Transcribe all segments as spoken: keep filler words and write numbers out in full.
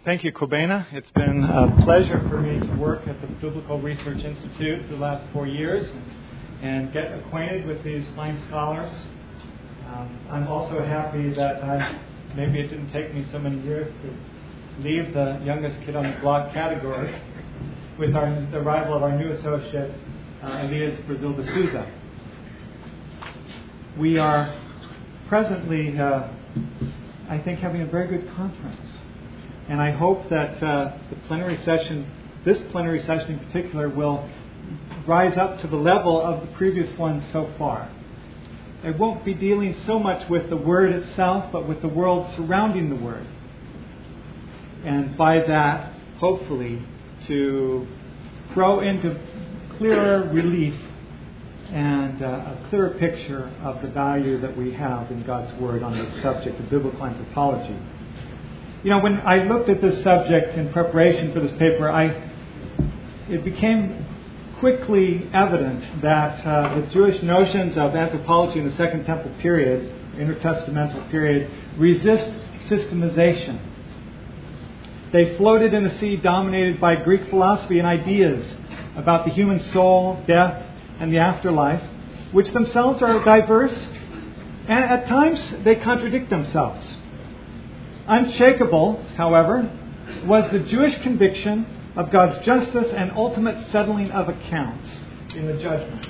Thank you, Kobena. It's been a pleasure for me to work at the Biblical Research Institute for the last four years and get acquainted with these fine scholars. Um, I'm also happy that I, maybe it didn't take me so many years to leave the youngest kid on the block category with our, the arrival of our new associate, uh, Elias Brazil de Souza. We are presently, uh, I think, having a very good conference. And I hope that uh, the plenary session, this plenary session in particular, will rise up to the level of the previous one so far. It won't be dealing so much with the Word itself, but with the world surrounding the Word. And by that, hopefully, to throw into clearer relief and uh, a clearer picture of the value that we have in God's Word on this subject of biblical anthropology. You know, when I looked at this subject in preparation for this paper, I it became quickly evident that uh, the Jewish notions of anthropology in the Second Temple period, intertestamental period, resist systemization. They floated in a sea dominated by Greek philosophy and ideas about the human soul, death, and the afterlife, which themselves are diverse, and at times they contradict themselves. Unshakable, however, was the Jewish conviction of God's justice and ultimate settling of accounts in the judgment.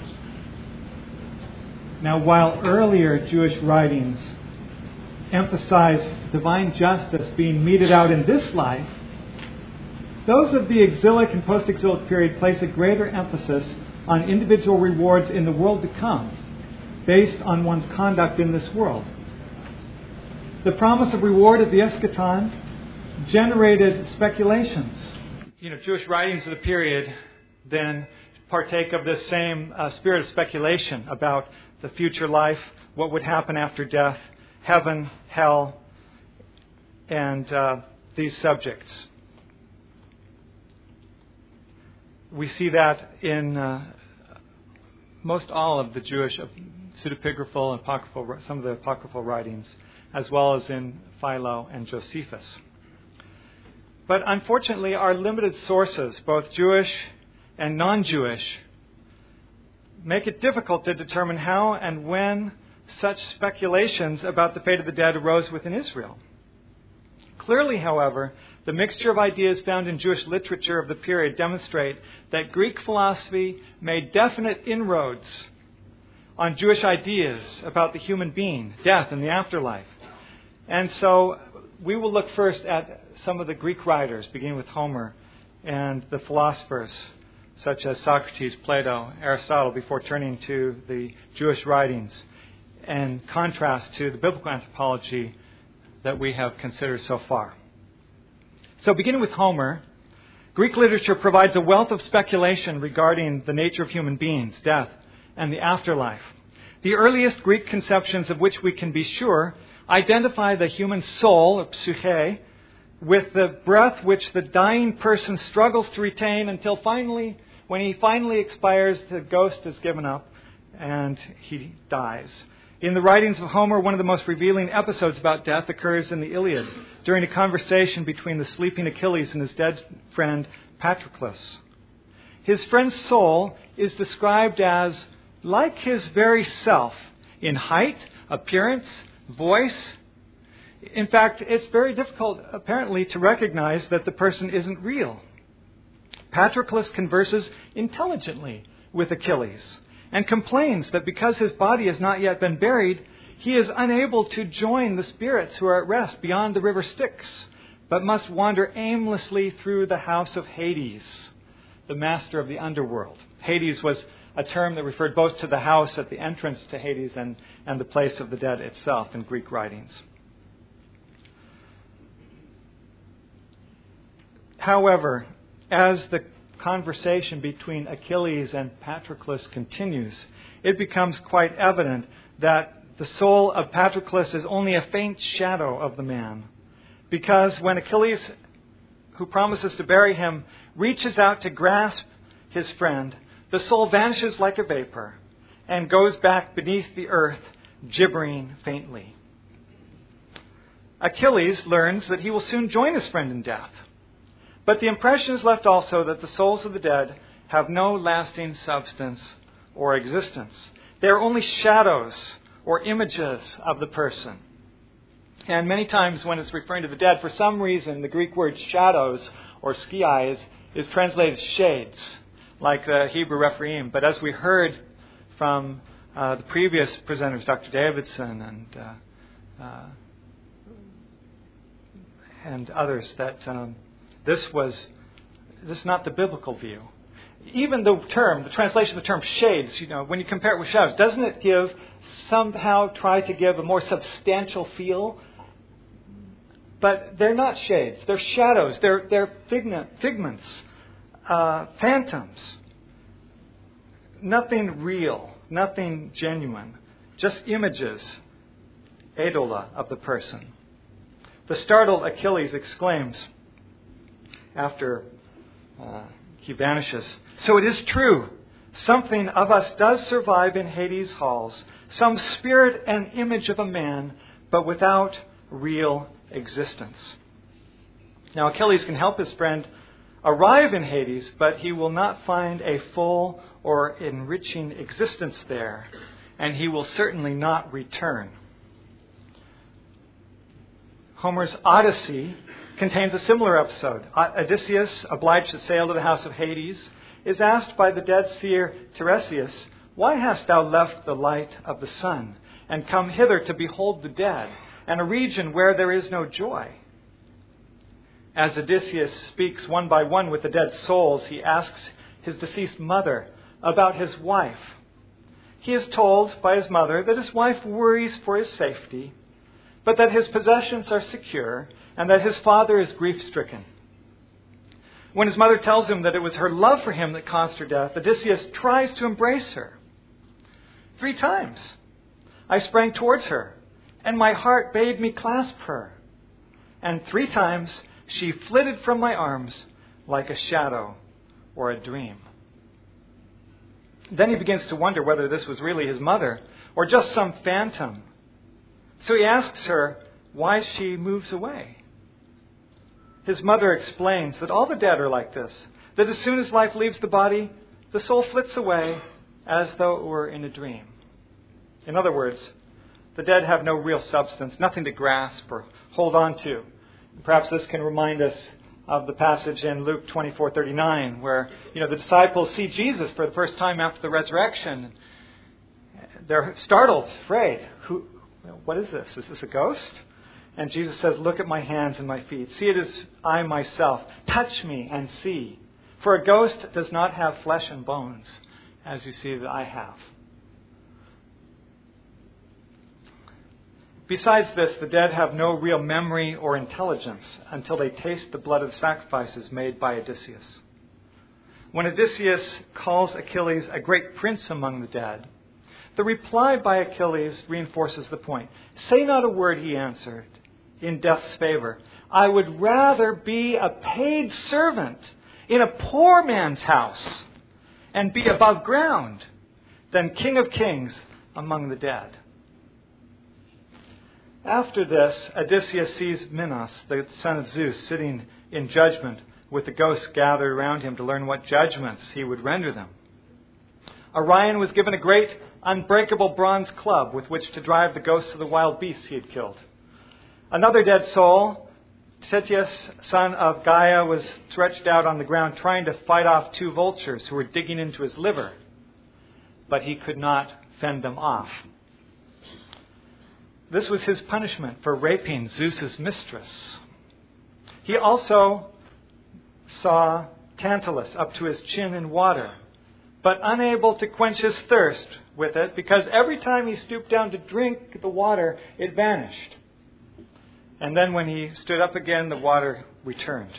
Now, while earlier Jewish writings emphasized divine justice being meted out in this life, those of the exilic and post-exilic period place a greater emphasis on individual rewards in the world to come, based on one's conduct in this world. The promise of reward at the eschaton generated speculations. You know, Jewish writings of the period then partake of this same uh, spirit of speculation about the future life, what would happen after death, heaven, hell, and uh, these subjects. We see that in uh, most all of the Jewish pseudepigraphal and apocryphal, some of the apocryphal writings, as well as in Philo and Josephus. But unfortunately, our limited sources, both Jewish and non-Jewish, make it difficult to determine how and when such speculations about the fate of the dead arose within Israel. Clearly, however, the mixture of ideas found in Jewish literature of the period demonstrate that Greek philosophy made definite inroads on Jewish ideas about the human being, death, and the afterlife. And so we will look first at some of the Greek writers, beginning with Homer, and the philosophers such as Socrates, Plato, Aristotle, before turning to the Jewish writings, and contrast to the biblical anthropology that we have considered so far. So beginning with Homer, Greek literature provides a wealth of speculation regarding the nature of human beings, death, and the afterlife. The earliest Greek conceptions of which we can be sure identify the human soul, or psyche, with the breath which the dying person struggles to retain until finally, when he finally expires, the ghost is given up and he dies. In the writings of Homer, one of the most revealing episodes about death occurs in the Iliad, during a conversation between the sleeping Achilles and his dead friend Patroclus. His friend's soul is described as like his very self in height, appearance, voice. In fact, it's very difficult, apparently, to recognize that the person isn't real. Patroclus converses intelligently with Achilles and complains that because his body has not yet been buried, he is unable to join the spirits who are at rest beyond the river Styx, but must wander aimlessly through the house of Hades, the master of the underworld. Hades was a term that referred both to the house at the entrance to Hades and, and the place of the dead itself in Greek writings. However, as the conversation between Achilles and Patroclus continues, it becomes quite evident that the soul of Patroclus is only a faint shadow of the man. Because when Achilles, who promises to bury him, reaches out to grasp his friend, the soul vanishes like a vapor and goes back beneath the earth, gibbering faintly. Achilles learns that he will soon join his friend in death. But the impression is left also that the souls of the dead have no lasting substance or existence. They are only shadows or images of the person. And many times when it's referring to the dead, for some reason the Greek word shadows or skiai is, is translated shades, like the Hebrew Rephaim. But as we heard from uh, the previous presenters, Doctor Davidson and uh, uh, and others, that um, this was this is not the biblical view. Even the term, the translation of the term shades, you know, when you compare it with shadows, doesn't it give somehow try to give a more substantial feel? But they're not shades. They're shadows. They're they're figment, figments, uh, phantoms. Nothing real, nothing genuine. Just images, eidola, of the person. The startled Achilles exclaims after uh, he vanishes, "So it is true. Something of us does survive in Hades' halls, some spirit and image of a man, but without real existence." Now Achilles can help his friend arrive in Hades, but he will not find a full or enriching existence there, and he will certainly not return. Homer's Odyssey contains a similar episode. Odysseus, obliged to sail to the house of Hades, is asked by the dead seer Tiresias, "Why hast thou left the light of the sun and come hither to behold the dead, and a region where there is no joy?" As Odysseus speaks one by one with the dead souls, he asks his deceased mother about his wife. He is told by his mother that his wife worries for his safety, but that his possessions are secure and that his father is grief-stricken. When his mother tells him that it was her love for him that caused her death, Odysseus tries to embrace her. Three times I sprang towards her, and my heart bade me clasp her. And three times she flitted from my arms like a shadow or a dream. Then he begins to wonder whether this was really his mother or just some phantom. So he asks her why she moves away. His mother explains that all the dead are like this, that as soon as life leaves the body, the soul flits away as though it were in a dream. In other words, the dead have no real substance, nothing to grasp or hold on to. Perhaps this can remind us of the passage in Luke twenty-four thirty-nine, where you know the disciples see Jesus for the first time after the resurrection. They're startled, afraid. Who? What is this? Is this a ghost? And Jesus says, "Look at my hands and my feet. See it as I myself. Touch me and see. For a ghost does not have flesh and bones, as you see that I have." Besides this, the dead have no real memory or intelligence until they taste the blood of sacrifices made by Odysseus. When Odysseus calls Achilles a great prince among the dead, the reply by Achilles reinforces the point. "Say not a word," he answered, "in death's favor. I would rather be a paid servant in a poor man's house and be above ground than king of kings among the dead." After this, Odysseus sees Minos, the son of Zeus, sitting in judgment with the ghosts gathered around him to learn what judgments he would render them. Orion was given a great unbreakable bronze club with which to drive the ghosts of the wild beasts he had killed. Another dead soul, Tityus, son of Gaia, was stretched out on the ground trying to fight off two vultures who were digging into his liver, but he could not fend them off. This was his punishment for raping Zeus's mistress. He also saw Tantalus up to his chin in water, but unable to quench his thirst with it, because every time he stooped down to drink the water, it vanished. And then when he stood up again, the water returned.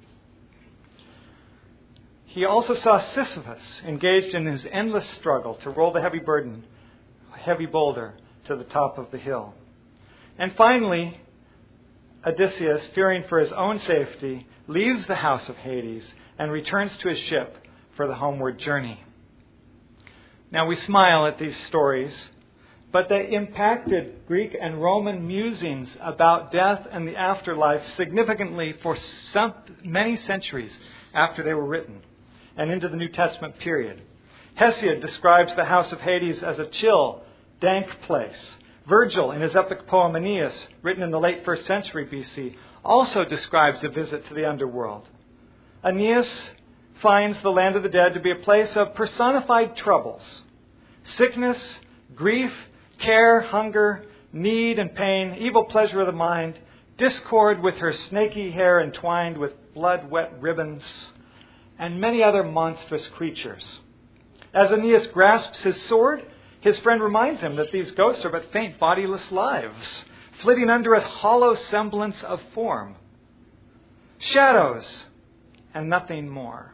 He also saw Sisyphus engaged in his endless struggle to roll the heavy burden, a heavy boulder, to the top of the hill. And finally, Odysseus, fearing for his own safety, leaves the house of Hades and returns to his ship for the homeward journey. Now we smile at these stories, but they impacted Greek and Roman musings about death and the afterlife significantly for some, many centuries after they were written and into the New Testament period. Hesiod describes the house of Hades as a chill, dank place. Virgil, in his epic poem Aeneas, written in the late first century B C, also describes a visit to the underworld. Aeneas finds the land of the dead to be a place of personified troubles, sickness, grief, care, hunger, need and pain, evil pleasure of the mind, discord with her snaky hair entwined with blood-wet ribbons, and many other monstrous creatures. As Aeneas grasps his sword, his friend reminds him that these ghosts are but faint, bodiless lives, flitting under a hollow semblance of form. Shadows, and nothing more.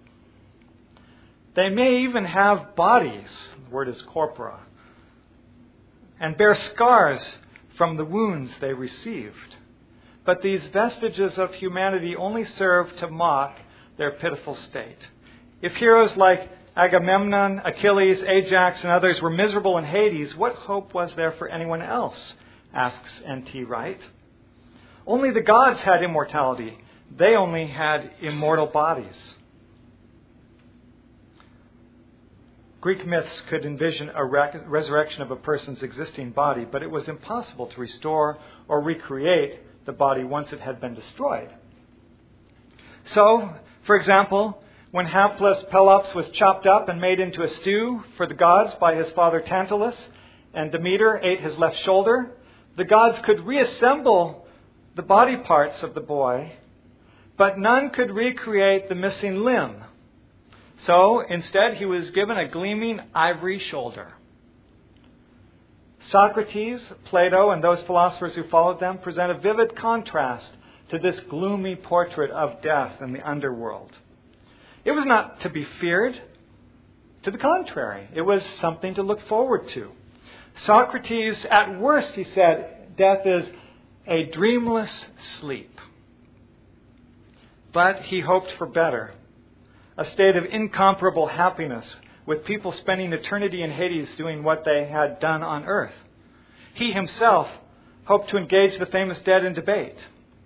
They may even have bodies, the word is corpora, and bear scars from the wounds they received. But these vestiges of humanity only serve to mock their pitiful state. If heroes like Agamemnon, Achilles, Ajax, and others were miserable in Hades, what hope was there for anyone else? Asks N T Wright. Only the gods had immortality. They only had immortal bodies. Greek myths could envision a resurrection of a person's existing body, but it was impossible to restore or recreate the body once it had been destroyed. So, for example, when hapless Pelops was chopped up and made into a stew for the gods by his father Tantalus, and Demeter ate his left shoulder, the gods could reassemble the body parts of the boy, but none could recreate the missing limb. So, instead, he was given a gleaming ivory shoulder. Socrates, Plato, and those philosophers who followed them present a vivid contrast to this gloomy portrait of death in the underworld. It was not to be feared. To the contrary, it was something to look forward to. Socrates, at worst, he said, death is a dreamless sleep. But he hoped for better. A state of incomparable happiness, with people spending eternity in Hades doing what they had done on earth. He himself hoped to engage the famous dead in debate.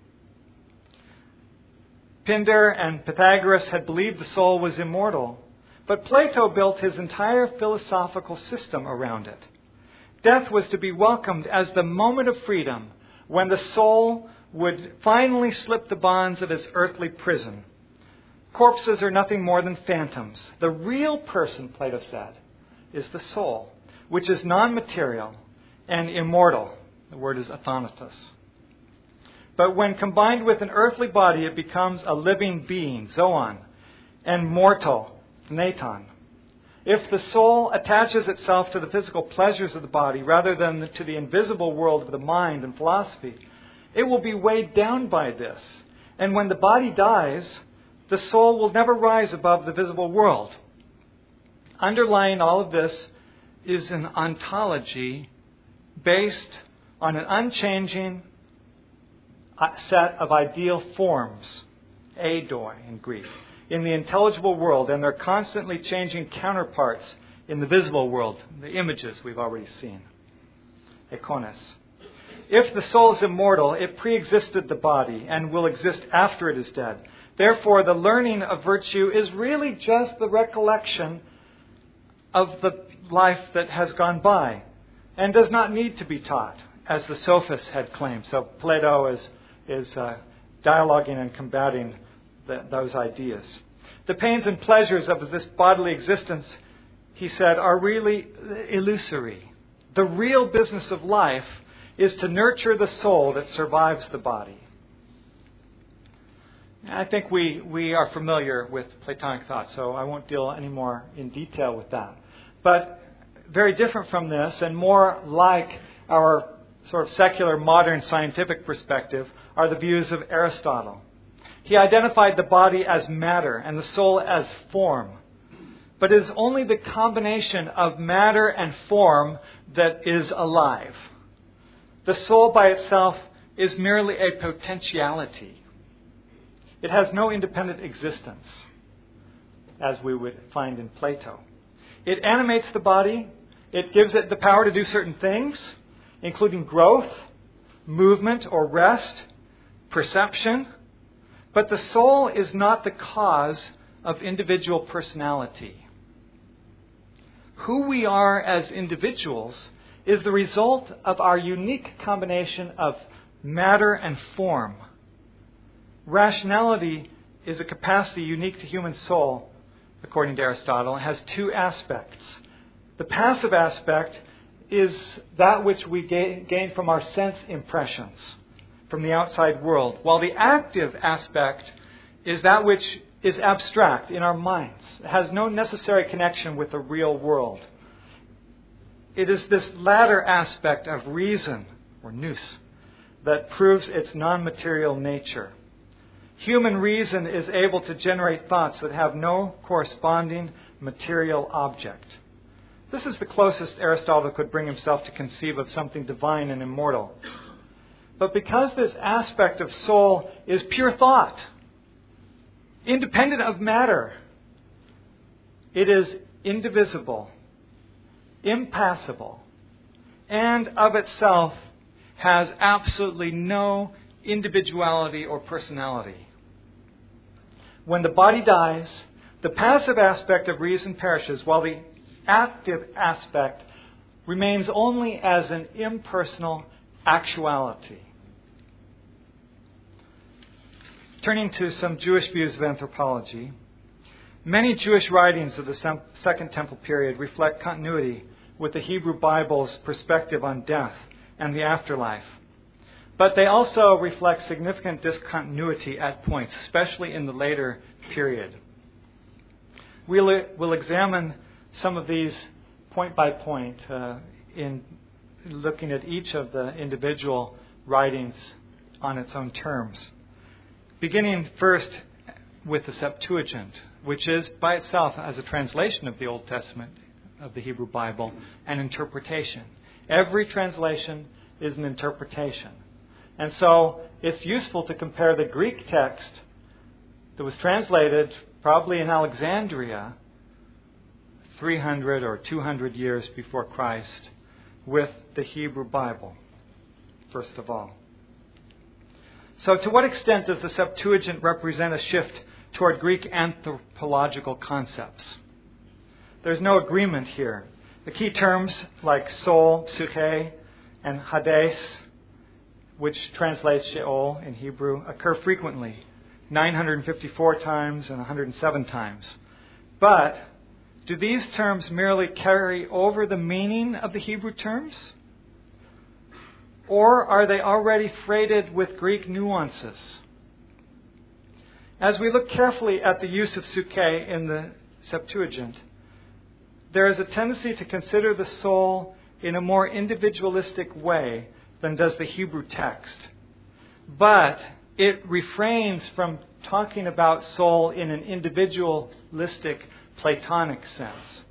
Pindar and Pythagoras had believed the soul was immortal, but Plato built his entire philosophical system around it. Death was to be welcomed as the moment of freedom when the soul would finally slip the bonds of his earthly prison. Corpses are nothing more than phantoms. The real person, Plato said, is the soul, which is non-material and immortal. The word is athanatos. But when combined with an earthly body, it becomes a living being, zoon, and mortal, thanaton. If the soul attaches itself to the physical pleasures of the body rather than to the invisible world of the mind and philosophy, it will be weighed down by this. And when the body dies, the soul will never rise above the visible world. Underlying all of this is an ontology based on an unchanging set of ideal forms, eidoi in Greek, in the intelligible world, and their constantly changing counterparts in the visible world, the images we've already seen, eikones. If the soul is immortal, it pre-existed the body and will exist after it is dead. Therefore, the learning of virtue is really just the recollection of the life that has gone by and does not need to be taught, as the sophists had claimed. So Plato is, is uh, dialoguing and combating the, those ideas. The pains and pleasures of this bodily existence, he said, are really illusory. The real business of life is to nurture the soul that survives the body. I think we, we are familiar with Platonic thought, so I won't deal any more in detail with that. But very different from this, and more like our sort of secular modern scientific perspective, are the views of Aristotle. He identified the body as matter and the soul as form. But it is only the combination of matter and form that is alive. The soul by itself is merely a potentiality. It has no independent existence, as we would find in Plato. It animates the body, It gives it the power to do certain things, including growth, movement or rest, perception. But the soul is not the cause of individual personality. Who we are as individuals is the result of our unique combination of matter and form. Rationality is a capacity unique to human soul, according to Aristotle. It has two aspects. The passive aspect is that which we gain from our sense impressions, from the outside world, while the active aspect is that which is abstract in our minds. It has no necessary connection with the real world. It is this latter aspect of reason, or nous, that proves its non-material nature. Human reason is able to generate thoughts that have no corresponding material object. This is the closest Aristotle could bring himself to conceive of something divine and immortal. But because this aspect of soul is pure thought, independent of matter, it is indivisible, impassible, and of itself has absolutely no individuality or personality. When the body dies, the passive aspect of reason perishes, while the active aspect remains only as an impersonal actuality. Turning to some Jewish views of anthropology, many Jewish writings of the Second Temple period reflect continuity with the Hebrew Bible's perspective on death and the afterlife. But they also reflect significant discontinuity at points, especially in the later period. We'll, we'll examine some of these point by point uh, in looking at each of the individual writings on its own terms. Beginning first with the Septuagint, which is by itself, as a translation of the Old Testament, of the Hebrew Bible, an interpretation. Every translation is an interpretation. And so it's useful to compare the Greek text that was translated probably in Alexandria three hundred or two hundred years before Christ with the Hebrew Bible, first of all. So to what extent does the Septuagint represent a shift toward Greek anthropological concepts? There's no agreement here. The key terms like soul, psyche, and hades, which translates Sheol in Hebrew, occur frequently, nine hundred fifty-four times and one hundred seven times. But do these terms merely carry over the meaning of the Hebrew terms? Or are they already freighted with Greek nuances? As we look carefully at the use of psyche in the Septuagint, there is a tendency to consider the soul in a more individualistic way than does the Hebrew text. But it refrains from talking about soul in an individualistic, Platonic sense.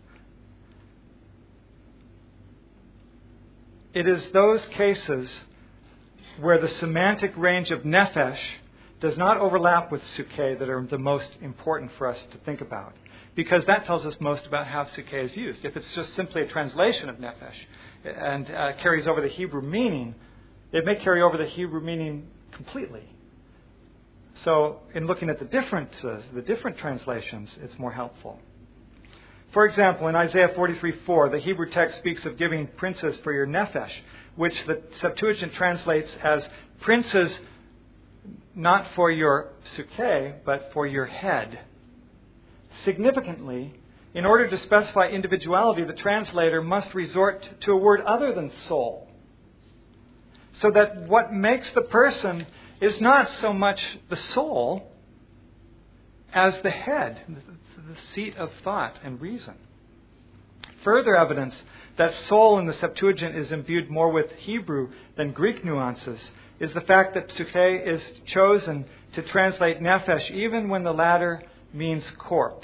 It is those cases where the semantic range of nephesh does not overlap with psyche that are the most important for us to think about, because that tells us most about how psyche is used. If it's just simply a translation of nephesh and uh, carries over the Hebrew meaning, it may carry over the Hebrew meaning completely. So in looking at the different, uh, the different translations, it's more helpful. For example, in Isaiah forty-three four, the Hebrew text speaks of giving princes for your nephesh, which the Septuagint translates as princes not for your psyche, but for your head. Significantly, in order to specify individuality, the translator must resort to a word other than soul, so that what makes the person is not so much the soul as the head, the seat of thought and reason. Further evidence that soul in the Septuagint is imbued more with Hebrew than Greek nuances is the fact that psyche is chosen to translate nephesh even when the latter means corpse.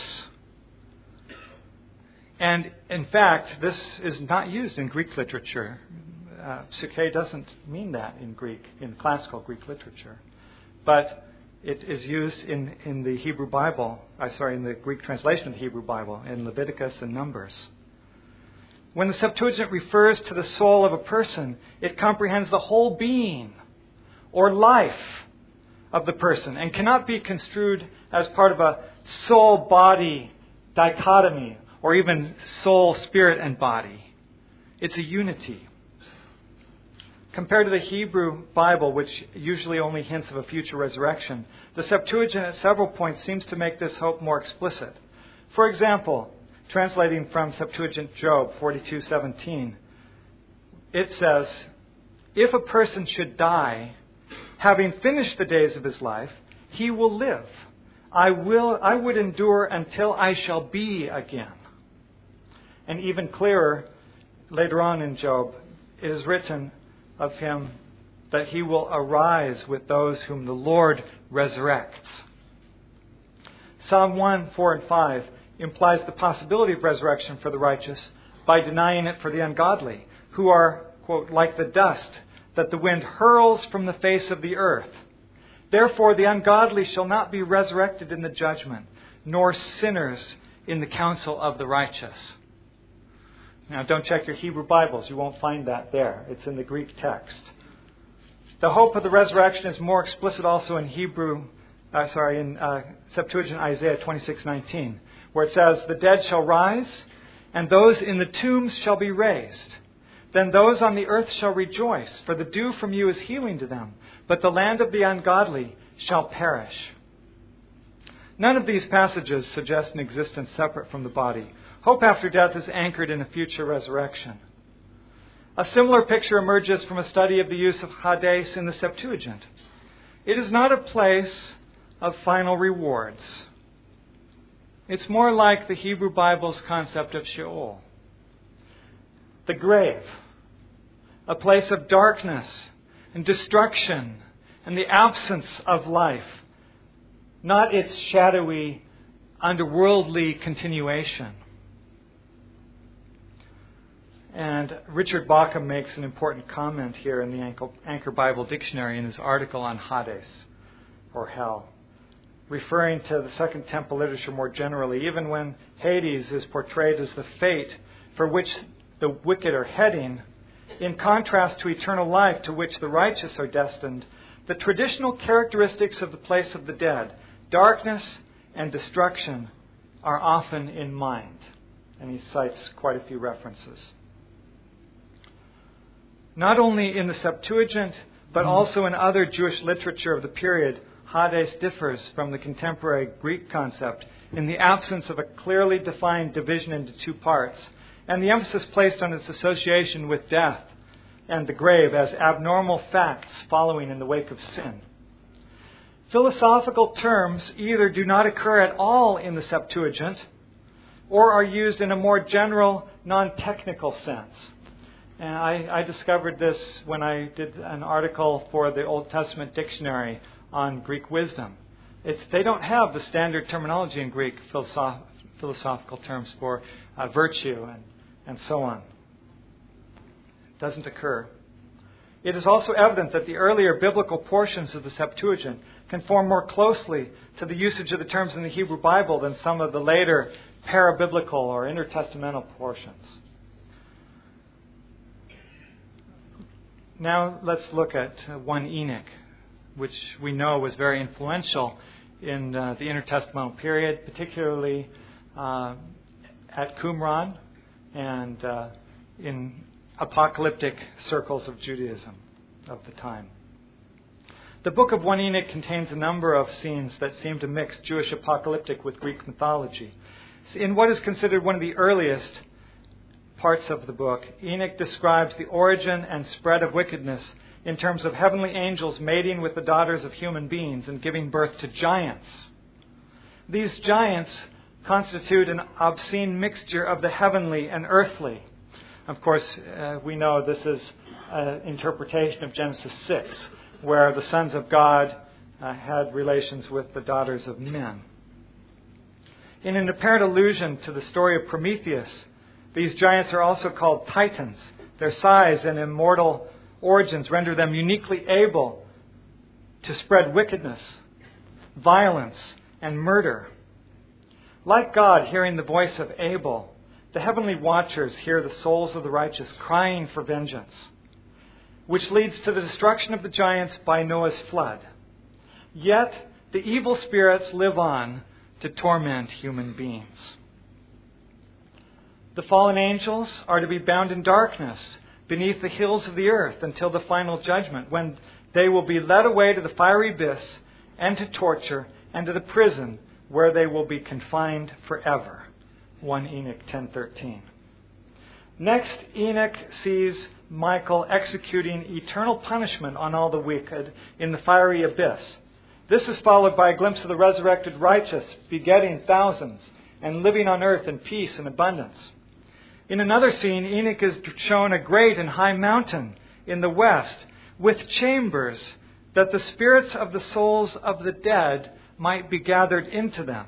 And in fact, this is not used in Greek literature. Uh, psyche doesn't mean that in Greek, in classical Greek literature. But it is used in, in the Hebrew Bible, uh, sorry, in the Greek translation of the Hebrew Bible, in Leviticus and Numbers. When the Septuagint refers to the soul of a person, it comprehends the whole being or life of the person and cannot be construed as part of a soul-body dichotomy or even soul, spirit, and body. It's a unity. Compared to the Hebrew Bible, which usually only hints of a future resurrection, the Septuagint at several points seems to make this hope more explicit. For example, translating from Septuagint Job forty-two seventeen, it says, "If a person should die, having finished the days of his life, he will live. I will, I would endure until I shall be again." And even clearer, later on in Job, it is written of him that he will arise with those whom the Lord resurrects. Psalm one, four, and five implies the possibility of resurrection for the righteous by denying it for the ungodly, who are, quote, like the dust that the wind hurls from the face of the earth. Therefore the ungodly shall not be resurrected in the judgment, nor sinners in the counsel of the righteous. Now, don't check your Hebrew Bibles. You won't find that there. It's in the Greek text. The hope of the resurrection is more explicit also in Hebrew, uh, sorry, in uh, Septuagint Isaiah twenty-six nineteen, where it says, "The dead shall rise, and those in the tombs shall be raised. Then those on the earth shall rejoice, for the dew from you is healing to them. But the land of the ungodly shall perish." None of these passages suggest an existence separate from the body. Hope after death is anchored in a future resurrection. A similar picture emerges from a study of the use of Hades in the Septuagint. It is not a place of final rewards. It's more like the Hebrew Bible's concept of Sheol. The grave, a place of darkness and destruction and the absence of life, not its shadowy, underworldly continuation. And Richard Bauckham makes an important comment here in the Anchor Bible Dictionary in his article on Hades, or hell, referring to the Second Temple literature more generally. Even when Hades is portrayed as the fate for which the wicked are heading, in contrast to eternal life to which the righteous are destined, the traditional characteristics of the place of the dead, darkness and destruction, are often in mind. And he cites quite a few references. Not only in the Septuagint, but also in other Jewish literature of the period, Hades differs from the contemporary Greek concept in the absence of a clearly defined division into two parts, and the emphasis placed on its association with death and the grave as abnormal facts following in the wake of sin. Philosophical terms either do not occur at all in the Septuagint or are used in a more general, non-technical sense. And I, I discovered this when I did an article for the Old Testament Dictionary on Greek wisdom. It's, they don't have the standard terminology in Greek, philosoph- philosophical terms for uh, virtue and, and so on. It doesn't occur. It is also evident that the earlier biblical portions of the Septuagint conform more closely to the usage of the terms in the Hebrew Bible than some of the later parabiblical or intertestamental portions. Now let's look at uh, First Enoch, which we know was very influential in uh, the intertestamental period, particularly uh, at Qumran and uh, in apocalyptic circles of Judaism of the time. The book of First Enoch contains a number of scenes that seem to mix Jewish apocalyptic with Greek mythology. In what is considered one of the earliest parts of the book, Enoch describes the origin and spread of wickedness in terms of heavenly angels mating with the daughters of human beings and giving birth to giants. These giants constitute an obscene mixture of the heavenly and earthly. Of course, uh, we know this is an interpretation of Genesis six, where the sons of God uh, had relations with the daughters of men. In an apparent allusion to the story of Prometheus, these giants are also called titans. Their size and immortal origins render them uniquely able to spread wickedness, violence, and murder. Like God hearing the voice of Abel, the heavenly watchers hear the souls of the righteous crying for vengeance, which leads to the destruction of the giants by Noah's flood. Yet the evil spirits live on to torment human beings. The fallen angels are to be bound in darkness beneath the hills of the earth until the final judgment, when they will be led away to the fiery abyss and to torture and to the prison where they will be confined forever. First Enoch ten thirteen. Next, Enoch sees Michael executing eternal punishment on all the wicked in the fiery abyss. This is followed by a glimpse of the resurrected righteous begetting thousands and living on earth in peace and abundance. In another scene, Enoch is shown a great and high mountain in the west with chambers that the spirits of the souls of the dead might be gathered into them.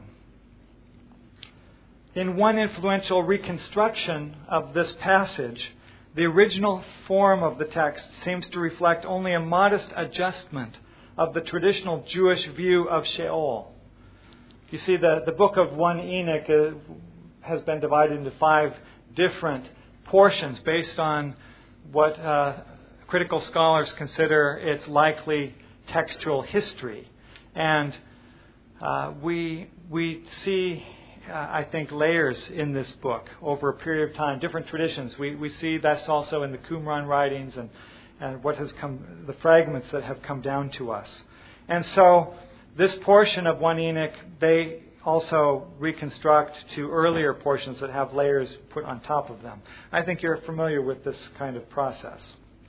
In one influential reconstruction of this passage, the original form of the text seems to reflect only a modest adjustment of the traditional Jewish view of Sheol. You see, the, the book of First Enoch uh, has been divided into five different portions based on what uh, critical scholars consider its likely textual history. And uh, we we see, uh, I think, layers in this book over a period of time, different traditions. We we see that's also in the Qumran writings and, and what has come, the fragments that have come down to us. And so this portion of First Enoch, they also reconstruct to earlier portions that have layers put on top of them. I think you're familiar with this kind of process.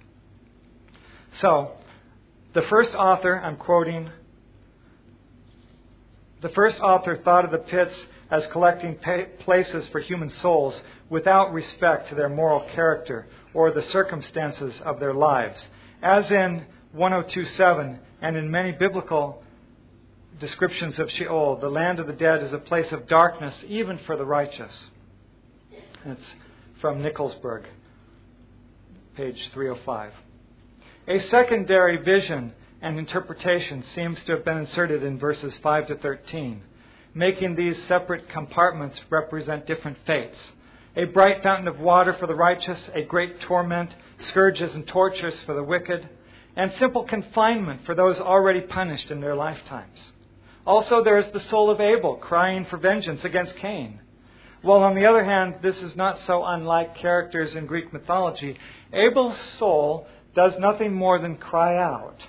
So, the first author, I'm quoting, the first author thought of the pits as collecting pa- places for human souls without respect to their moral character or the circumstances of their lives. As in one oh two seven and in many biblical descriptions of Sheol, the land of the dead is a place of darkness even for the righteous. It's from Nicholsburg, page three oh five. A secondary vision and interpretation seems to have been inserted in verses five to thirteen, making these separate compartments represent different fates. A bright fountain of water for the righteous, a great torment, scourges and tortures for the wicked, and simple confinement for those already punished in their lifetimes. Also, there is the soul of Abel crying for vengeance against Cain. While on the other hand, this is not so unlike characters in Greek mythology, Abel's soul does nothing more than cry out.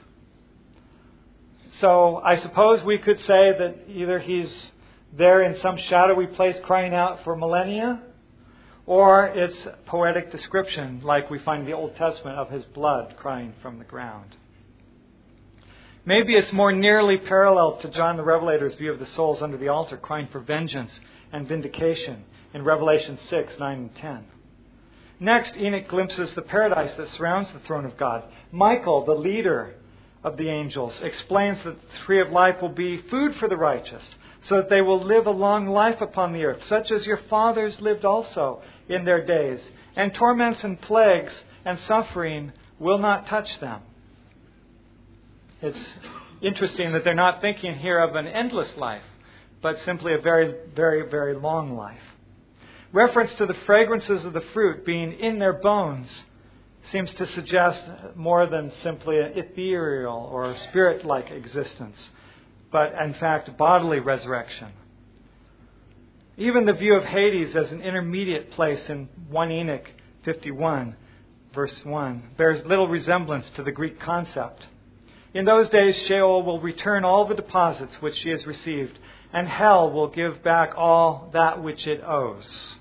So I suppose we could say that either he's there in some shadowy place crying out for millennia, or it's poetic description like we find in the Old Testament of his blood crying from the ground. Maybe it's more nearly parallel to John the Revelator's view of the souls under the altar crying for vengeance and vindication in Revelation six, nine, and ten. Next, Enoch glimpses the paradise that surrounds the throne of God. Michael, the leader of the angels, explains that the tree of life will be food for the righteous, so that they will live a long life upon the earth, such as your fathers lived also in their days. And torments and plagues and suffering will not touch them. It's interesting that they're not thinking here of an endless life, but simply a very, very, very long life. Reference to the fragrances of the fruit being in their bones seems to suggest more than simply an ethereal or spirit-like existence, but in fact bodily resurrection. Even the view of Hades as an intermediate place in First Enoch fifty-one, verse one, bears little resemblance to the Greek concept. In those days, Sheol will return all the deposits which she has received, and hell will give back all that which it owes.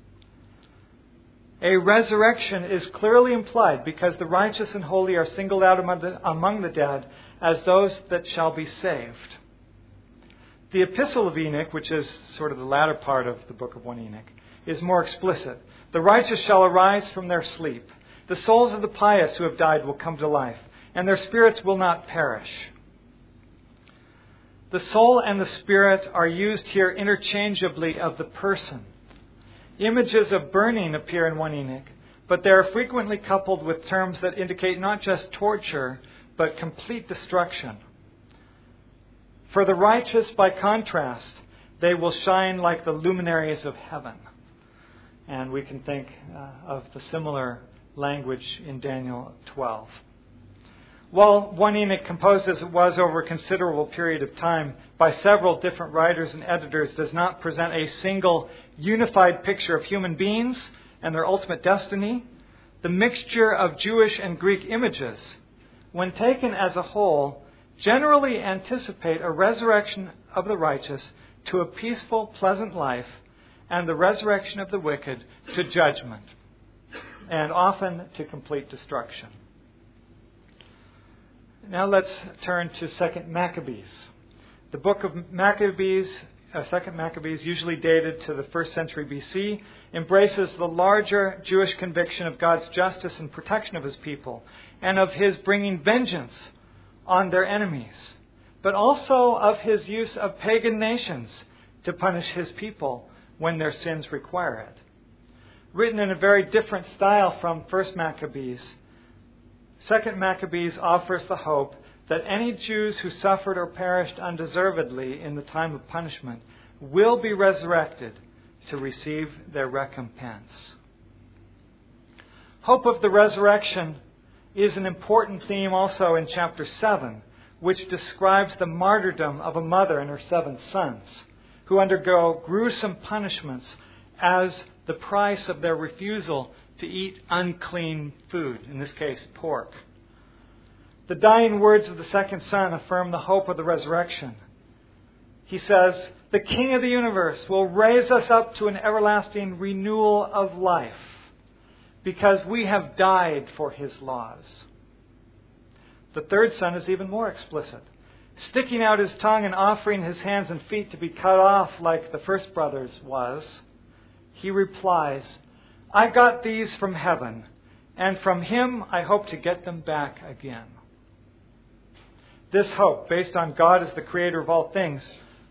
A resurrection is clearly implied because the righteous and holy are singled out among the, among the dead as those that shall be saved. The Epistle of Enoch, which is sort of the latter part of the book of First Enoch, is more explicit. The righteous shall arise from their sleep. The souls of the pious who have died will come to life, and their spirits will not perish. The soul and the spirit are used here interchangeably of the person. Images of burning appear in First Enoch, but they are frequently coupled with terms that indicate not just torture, but complete destruction. For the righteous, by contrast, they will shine like the luminaries of heaven. And we can think uh, of the similar language in Daniel twelve. While one Enoch, composed as it was over a considerable period of time by several different writers and editors, does not present a single unified picture of human beings and their ultimate destiny, the mixture of Jewish and Greek images, when taken as a whole, generally anticipate a resurrection of the righteous to a peaceful, pleasant life, and the resurrection of the wicked to judgment, and often to complete destruction. Now let's turn to Second Maccabees. The book of Maccabees, uh, Second Maccabees, usually dated to the first century B C, embraces the larger Jewish conviction of God's justice and protection of His people, and of His bringing vengeance on their enemies, but also of His use of pagan nations to punish His people when their sins require it. Written in a very different style from First Maccabees, Second Maccabees offers the hope that any Jews who suffered or perished undeservedly in the time of punishment will be resurrected to receive their recompense. Hope of the resurrection is an important theme also in chapter seven, which describes the martyrdom of a mother and her seven sons, who undergo gruesome punishments as the price of their refusal to eat unclean food, in this case, pork. The dying words of the second son affirm the hope of the resurrection. He says, "The King of the universe will raise us up to an everlasting renewal of life, because we have died for His laws." The third son is even more explicit. Sticking out his tongue and offering his hands and feet to be cut off like the first brother's was, he replies, "I got these from heaven, and from Him I hope to get them back again." This hope, based on God as the creator of all things,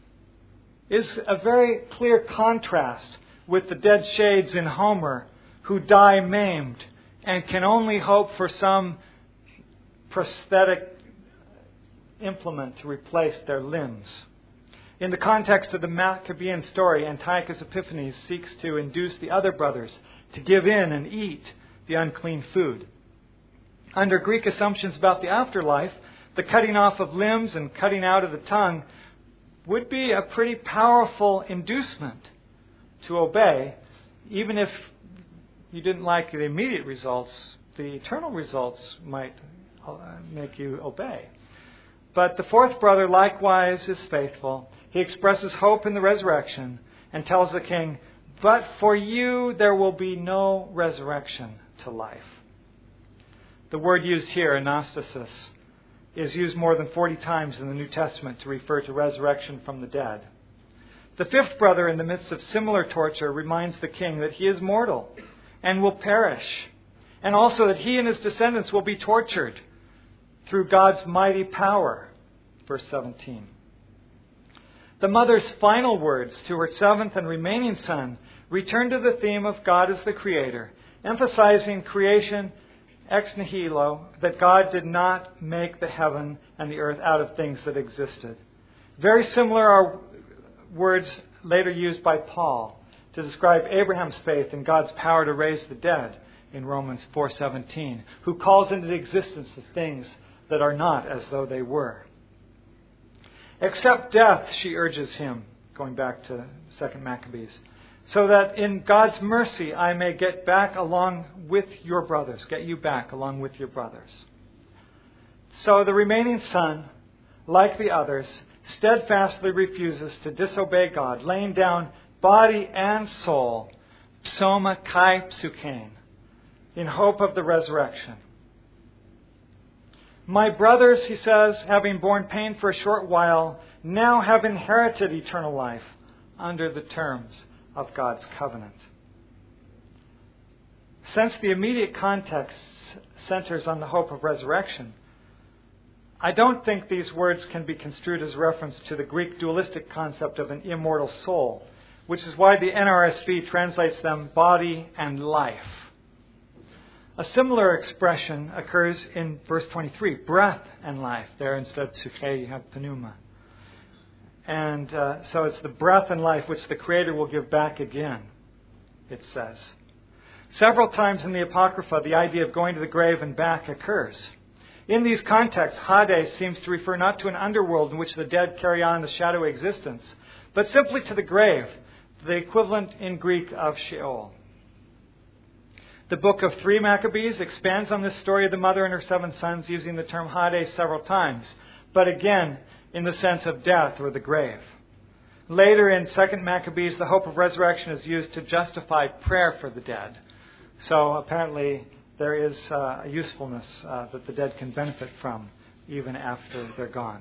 is a very clear contrast with the dead shades in Homer who die maimed and can only hope for some prosthetic implement to replace their limbs. In the context of the Maccabean story, Antiochus Epiphanes seeks to induce the other brothers to give in and eat the unclean food. Under Greek assumptions about the afterlife, the cutting off of limbs and cutting out of the tongue would be a pretty powerful inducement to obey, even if you didn't like the immediate results. The eternal results might make you obey. But the fourth brother likewise is faithful. He expresses hope in the resurrection and tells the king, "But for you there will be no resurrection to life." The word used here, anastasis, is used more than forty times in the New Testament to refer to resurrection from the dead. The fifth brother, in the midst of similar torture, reminds the king that he is mortal and will perish, and also that he and his descendants will be tortured through God's mighty power. Verse seventeen. The mother's final words to her seventh and remaining son return to the theme of God as the creator, emphasizing creation ex nihilo, that God did not make the heaven and the earth out of things that existed. Very similar are words later used by Paul to describe Abraham's faith in God's power to raise the dead in Romans four seventeen, who calls into existence the things that are not as though they were. "Accept death," she urges him, going back to Second Maccabees, "so that in God's mercy I may get back along with your brothers, get you back along with your brothers." So the remaining son, like the others, steadfastly refuses to disobey God, laying down body and soul, psoma kai psukein, in hope of the resurrection. "My brothers," he says, "having borne pain for a short while, now have inherited eternal life under the terms of God's covenant." Since the immediate context centers on the hope of resurrection, I don't think these words can be construed as a reference to the Greek dualistic concept of an immortal soul, which is why the N R S V translates them body and life. A similar expression occurs in verse twenty-three, breath and life. There instead of psyche you have pneuma. And uh, so it's the breath and life which the Creator will give back again it says. Several times in the Apocrypha, the idea of going to the grave and back occurs. In these contexts, Hades seems to refer not to an underworld in which the dead carry on a shadowy existence, but simply to the grave, the equivalent in Greek of Sheol. The book of three Maccabees expands on this story of the mother and her seven sons, using the term Hades several times, but again in the sense of death or the grave. Later in second Maccabees, the hope of resurrection is used to justify prayer for the dead. So apparently there is uh, a usefulness uh, that the dead can benefit from even after they're gone.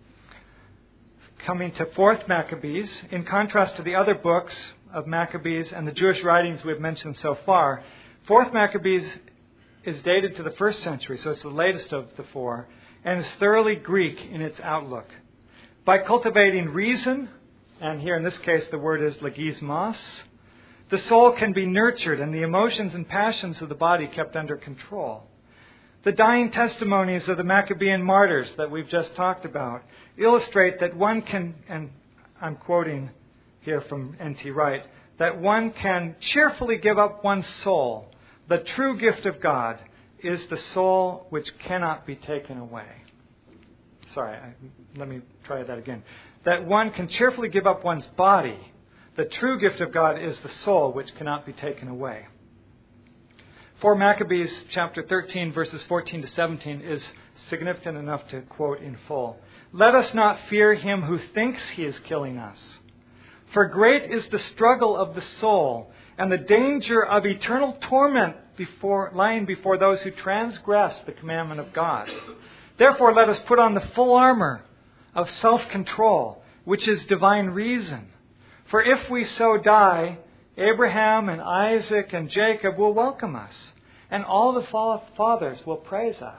Coming to fourth Maccabees, in contrast to the other books of Maccabees and the Jewish writings we have mentioned so far, fourth Maccabees is dated to the first century, so it's the latest of the four, and is thoroughly Greek in its outlook. By cultivating reason, and here in this case the word is logismos, the soul can be nurtured and the emotions and passions of the body kept under control. The dying testimonies of the Maccabean martyrs that we've just talked about illustrate that one can, and I'm quoting here from N T Wright, that one can cheerfully give up one's soul. The true gift of God is the soul which cannot be taken away. Sorry, I, let me try that again. That one can cheerfully give up one's body. The true gift of God is the soul which cannot be taken away. four Maccabees chapter thirteen, verses fourteen to seventeen is significant enough to quote in full. Let us not fear him who thinks he is killing us. For great is the struggle of the soul and the danger of eternal torment before, lying before those who transgress the commandment of God. Therefore let us put on the full armor of self-control, which is divine reason. For if we so die, Abraham and Isaac and Jacob will welcome us, and all the fathers will praise us.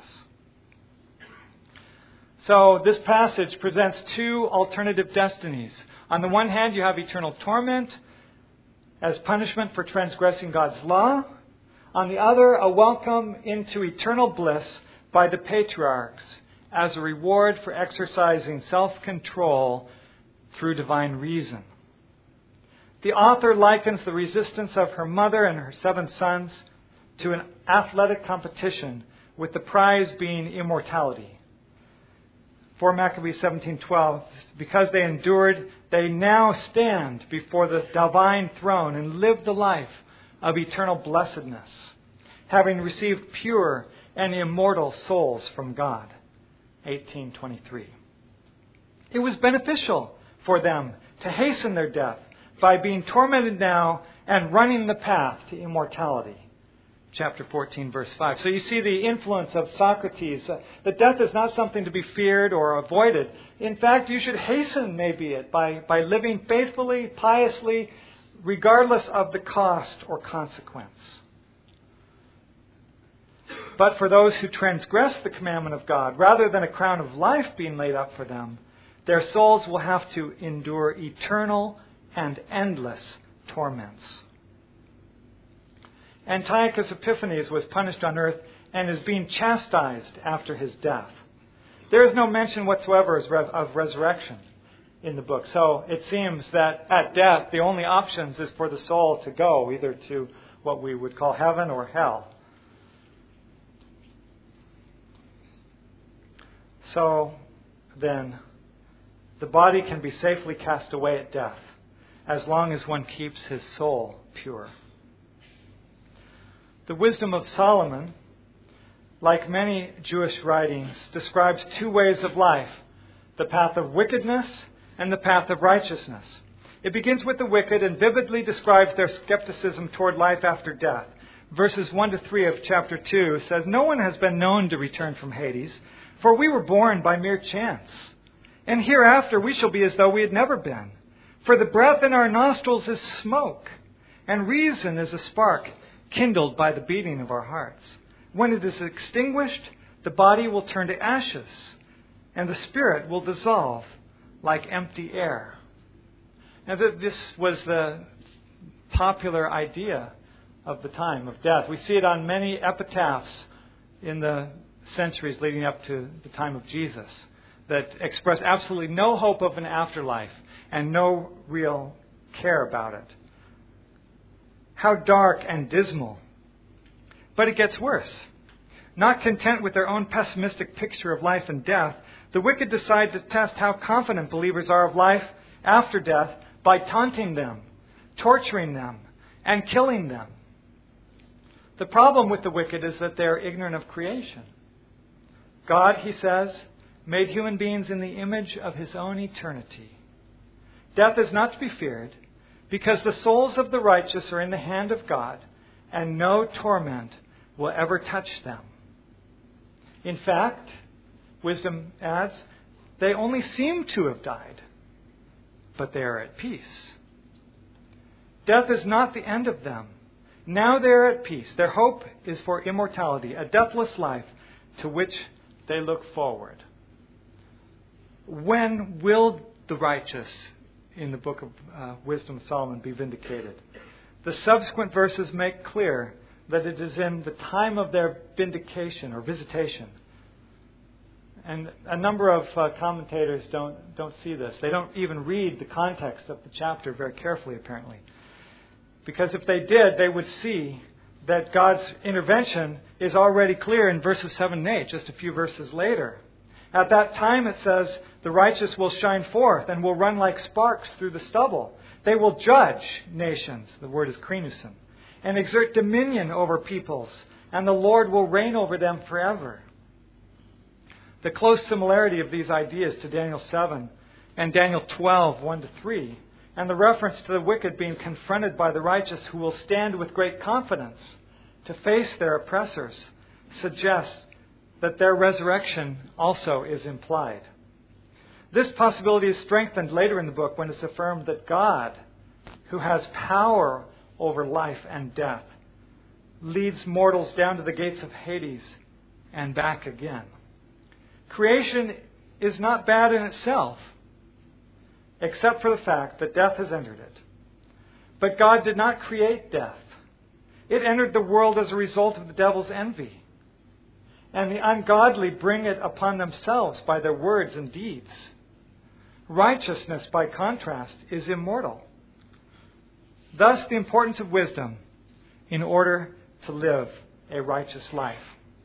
So this passage presents two alternative destinies. On the one hand, you have eternal torment as punishment for transgressing God's law. On the other, a welcome into eternal bliss by the patriarchs as a reward for exercising self-control through divine reason. The author likens the resistance of her mother and her seven sons to an athletic competition, with the prize being immortality. four Maccabees seventeen twelve, because they endured, they now stand before the divine throne and live the life of eternal blessedness, having received pure and immortal souls from God. eighteen twenty-three. It was beneficial for them to hasten their death by being tormented now and running the path to immortality. Chapter fourteen, verse five. So you see the influence of Socrates. Uh, that death is not something to be feared or avoided. In fact, you should hasten, maybe, it by, by living faithfully, piously, regardless of the cost or consequence. But for those who transgress the commandment of God, rather than a crown of life being laid up for them, their souls will have to endure eternal and endless torments. Antiochus Epiphanes was punished on earth and is being chastised after his death. There is no mention whatsoever of resurrection in the book. So it seems that at death, the only options is for the soul to go either to what we would call heaven or hell. So then, the body can be safely cast away at death, as long as one keeps his soul pure. The Wisdom of Solomon, like many Jewish writings, describes two ways of life, the path of wickedness and the path of righteousness. It begins with the wicked and vividly describes their skepticism toward life after death. Verses one to three of chapter two says, "No one has been known to return from Hades, for we were born by mere chance. And hereafter we shall be as though we had never been. For the breath in our nostrils is smoke, and reason is a spark kindled by the beating of our hearts. When it is extinguished, the body will turn to ashes, and the spirit will dissolve like empty air." Now, this was the popular idea of the time of death. We see it on many epitaphs in the centuries leading up to the time of Jesus that express absolutely no hope of an afterlife and no real care about it. How dark and dismal. But it gets worse. Not content with their own pessimistic picture of life and death, the wicked decide to test how confident believers are of life after death by taunting them, torturing them, and killing them. The problem with the wicked is that they are ignorant of creation. God, he says, made human beings in the image of his own eternity. Death is not to be feared, because the souls of the righteous are in the hand of God, and no torment will ever touch them. In fact, wisdom adds, they only seem to have died, but they are at peace. Death is not the end of them. Now they are at peace. Their hope is for immortality, a deathless life to which they look forward. When will the righteous in the book of uh, Wisdom of Solomon be vindicated? The subsequent verses make clear that it is in the time of their vindication or visitation. And a number of uh, commentators don't don't see this. They don't even read the context of the chapter very carefully, apparently. Because if they did, they would see that God's intervention is already clear in verses seven and eight, just a few verses later. At that time, it says, the righteous will shine forth and will run like sparks through the stubble. They will judge nations, the word is krinusin, and exert dominion over peoples, and the Lord will reign over them forever. The close similarity of these ideas to Daniel seven and Daniel twelve, one to three, and the reference to the wicked being confronted by the righteous who will stand with great confidence to face their oppressors, suggests that their resurrection also is implied. This possibility is strengthened later in the book when it's affirmed that God, who has power over life and death, leads mortals down to the gates of Hades and back again. Creation is not bad in itself, except for the fact that death has entered it. But God did not create death. It entered the world as a result of the devil's envy. And the ungodly bring it upon themselves by their words and deeds. Righteousness, by contrast, is immortal. Thus, the importance of wisdom in order to live a righteous life.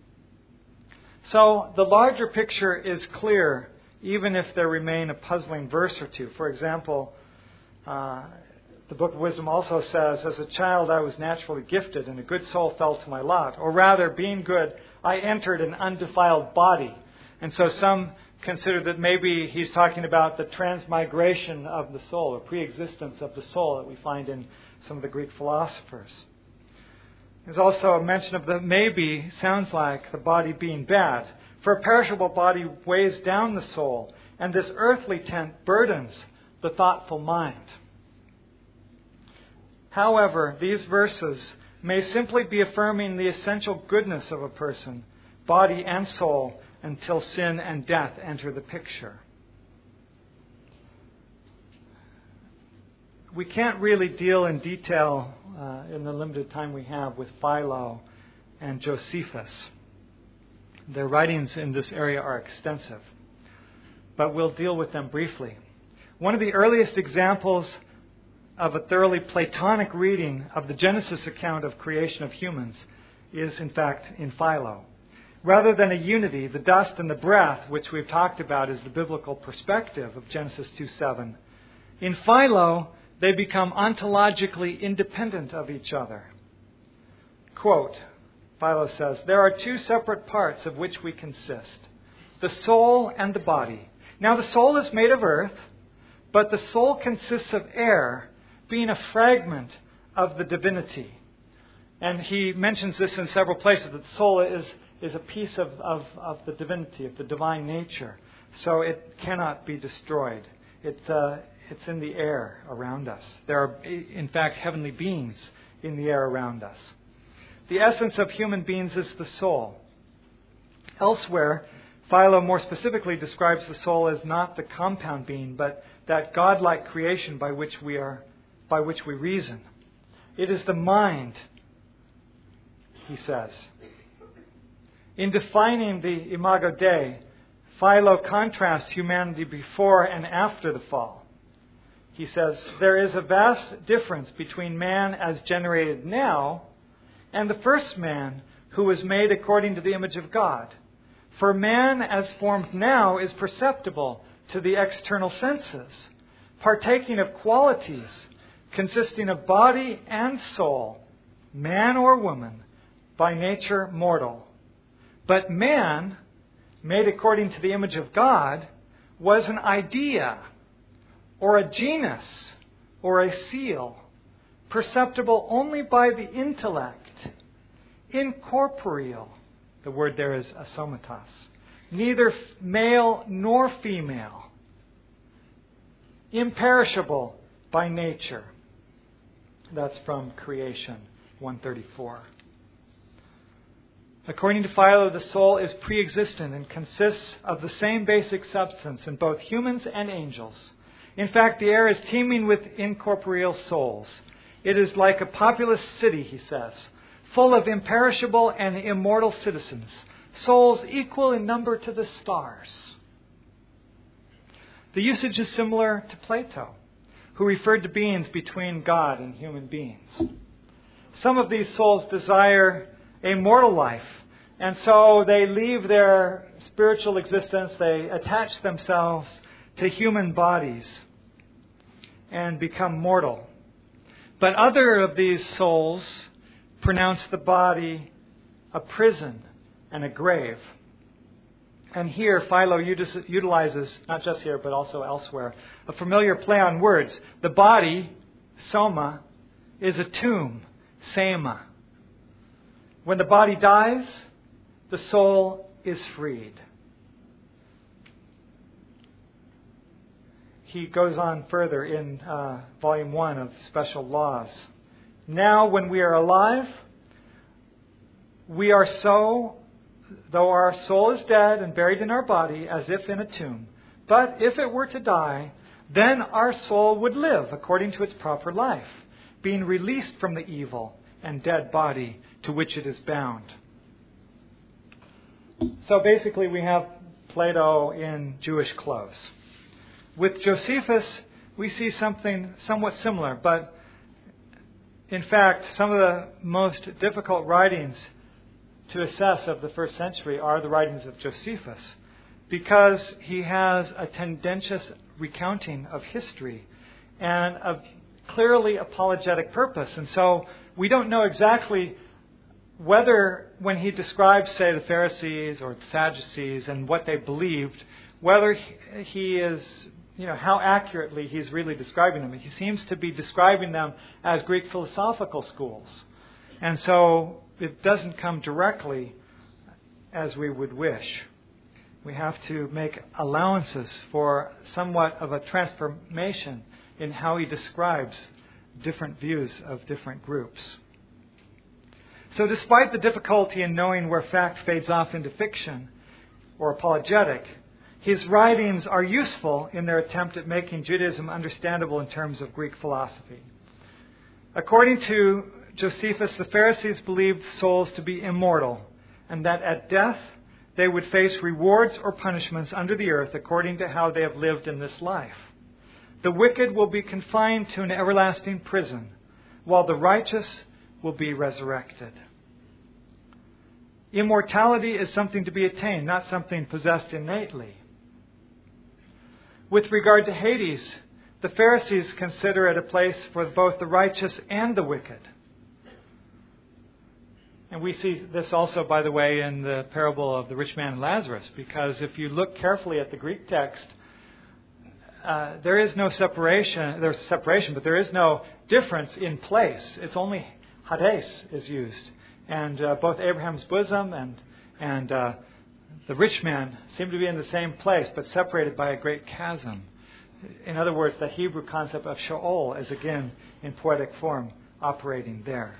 So, the larger picture is clear, even if there remain a puzzling verse or two. For example, uh, the Book of Wisdom also says, as a child I was naturally gifted, and a good soul fell to my lot. Or rather, being good, I entered an undefiled body. And so some consider that maybe he's talking about the transmigration of the soul, or pre-existence of the soul that we find in some of the Greek philosophers. There's also a mention of the maybe sounds like the body being bad. For a perishable body weighs down the soul, and this earthly tent burdens the thoughtful mind. However, these verses may simply be affirming the essential goodness of a person, body and soul, until sin and death enter the picture. We can't really deal in detail uh, in the limited time we have with Philo and Josephus. Their writings in this area are extensive, but we'll deal with them briefly. One of the earliest examples of a thoroughly Platonic reading of the Genesis account of creation of humans is, in fact, in Philo. Rather than a unity, the dust and the breath, which we've talked about is the biblical perspective of Genesis two seven, in Philo, they become ontologically independent of each other. Quote, Philo says, there are two separate parts of which we consist, the soul and the body. Now the soul is made of earth, but the soul consists of air, being a fragment of the divinity. And he mentions this in several places, that the soul is, is a piece of, of, of the divinity, of the divine nature. So it cannot be destroyed. It, uh, it's in the air around us. There are, in fact, heavenly beings in the air around us. The essence of human beings is the soul. Elsewhere, Philo more specifically describes the soul as not the compound being, but that godlike creation by which we are, by which we reason. It is the mind, he says. In defining the Imago Dei, Philo contrasts humanity before and after the fall. he says, there is a vast difference between man as generated now and the first man who was made according to the image of God. For man as formed now is perceptible to the external senses, partaking of qualities consisting of body and soul, man or woman, by nature mortal. But man, made according to the image of God, was an idea, or a genus, or a seal, perceptible only by the intellect, incorporeal. The word there is asomatos. Neither male nor female. Imperishable by nature. That's from Creation one thirty-four. According to Philo, the soul is pre-existent and consists of the same basic substance in both humans and angels. In fact, the air is teeming with incorporeal souls. It is like a populous city, he says, full of imperishable and immortal citizens, souls equal in number to the stars. The usage is similar to Plato, who referred to beings between God and human beings. Some of these souls desire a mortal life, and so they leave their spiritual existence, they attach themselves to human bodies and become mortal. But other of these souls pronounce the body a prison and a grave. And here Philo utilizes, not just here but also elsewhere, a familiar play on words. The body, soma, is a tomb, sema. When the body dies, the soul is freed. He goes on further in uh, volume one of Special Laws. Now, when we are alive, we are so, though our soul is dead and buried in our body, as if in a tomb. But if it were to die, then our soul would live according to its proper life, being released from the evil and dead body to which it is bound. So basically we have Plato in Jewish clothes. With Josephus, we see something somewhat similar, but in fact, some of the most difficult writings to assess of the first century are the writings of Josephus, because he has a tendentious recounting of history and a clearly apologetic purpose. And so we don't know exactly whether, when he describes, say, the Pharisees or the Sadducees and what they believed, whether he is, you know, how accurately he's really describing them. He seems to be describing them as Greek philosophical schools. And so it doesn't come directly as we would wish. We have to make allowances for somewhat of a transformation in how he describes different views of different groups. So despite the difficulty in knowing where fact fades off into fiction or apologetic, his writings are useful in their attempt at making Judaism understandable in terms of Greek philosophy. According to Josephus, the Pharisees believed souls to be immortal, and that at death they would face rewards or punishments under the earth according to how they have lived in this life. The wicked will be confined to an everlasting prison, while the righteous will be resurrected. Immortality is something to be attained, not something possessed innately. With regard to Hades, the Pharisees consider it a place for both the righteous and the wicked. And we see this also, by the way, in the parable of the rich man and Lazarus, because if you look carefully at the Greek text, uh, there is no separation. There's separation, but there is no difference in place. It's only Hades is used. And uh, both Abraham's bosom and, and uh, the rich man seem to be in the same place, but separated by a great chasm. In other words, the Hebrew concept of Sheol is again in poetic form operating there.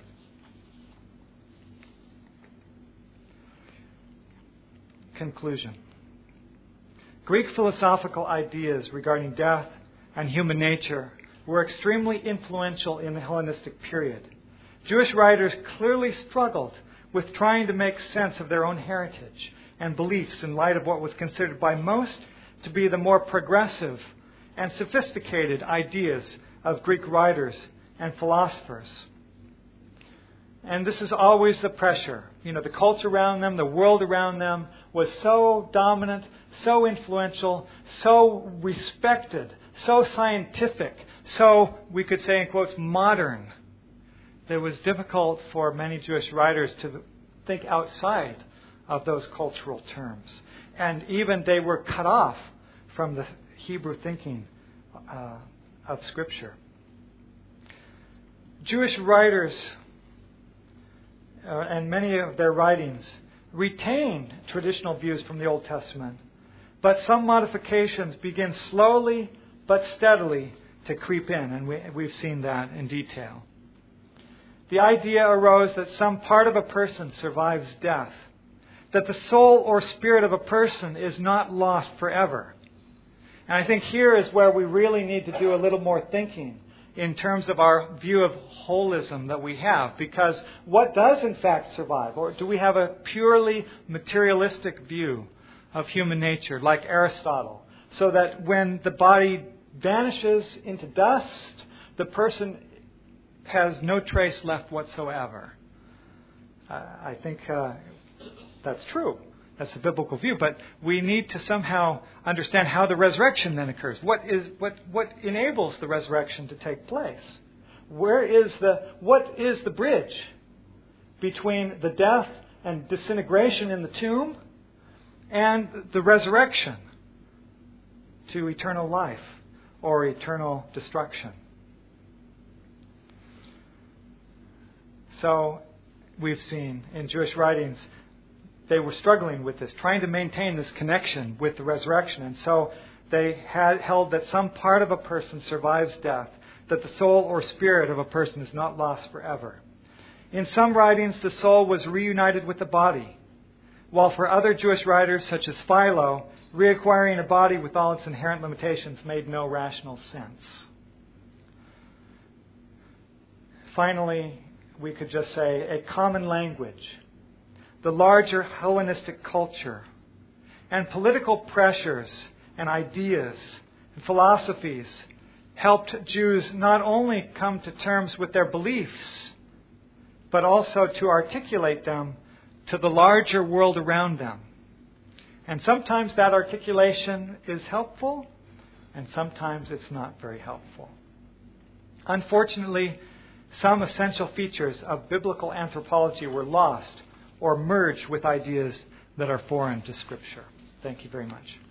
Conclusion. Greek philosophical ideas regarding death and human nature were extremely influential in the Hellenistic period. Jewish writers clearly struggled with trying to make sense of their own heritage and beliefs in light of what was considered by most to be the more progressive and sophisticated ideas of Greek writers and philosophers. And this is always the pressure. You know, the culture around them, the world around them was so dominant, so influential, so respected, so scientific, so, we could say in quotes, modern. That it was difficult for many Jewish writers to think outside of those cultural terms. And even they were cut off from the Hebrew thinking uh, of Scripture. Jewish writers uh, and many of their writings retained traditional views from the Old Testament, but some modifications begin slowly but steadily to creep in, and we, we've seen that in detail. The idea arose that some part of a person survives death, that the soul or spirit of a person is not lost forever. And I think here is where we really need to do a little more thinking in terms of our view of holism that we have. Because what does in fact survive? Or do we have a purely materialistic view of human nature like Aristotle? So that when the body vanishes into dust, the person has no trace left whatsoever. Uh, I think uh, that's true. That's the biblical view. But we need to somehow understand how the resurrection then occurs. What is what what enables the resurrection to take place? Where is the what is the bridge between the death and disintegration in the tomb and the resurrection to eternal life or eternal destruction? So we've seen in Jewish writings they were struggling with this, trying to maintain this connection with the resurrection. And so they had held that some part of a person survives death, that the soul or spirit of a person is not lost forever. In some writings, the soul was reunited with the body, while for other Jewish writers, such as Philo, reacquiring a body with all its inherent limitations made no rational sense. Finally, we could just say a common language, the larger Hellenistic culture, and political pressures and ideas and philosophies helped Jews not only come to terms with their beliefs, but also to articulate them to the larger world around them. And sometimes that articulation is helpful, and sometimes it's not very helpful. Unfortunately, some essential features of biblical anthropology were lost or merged with ideas that are foreign to Scripture. Thank you very much.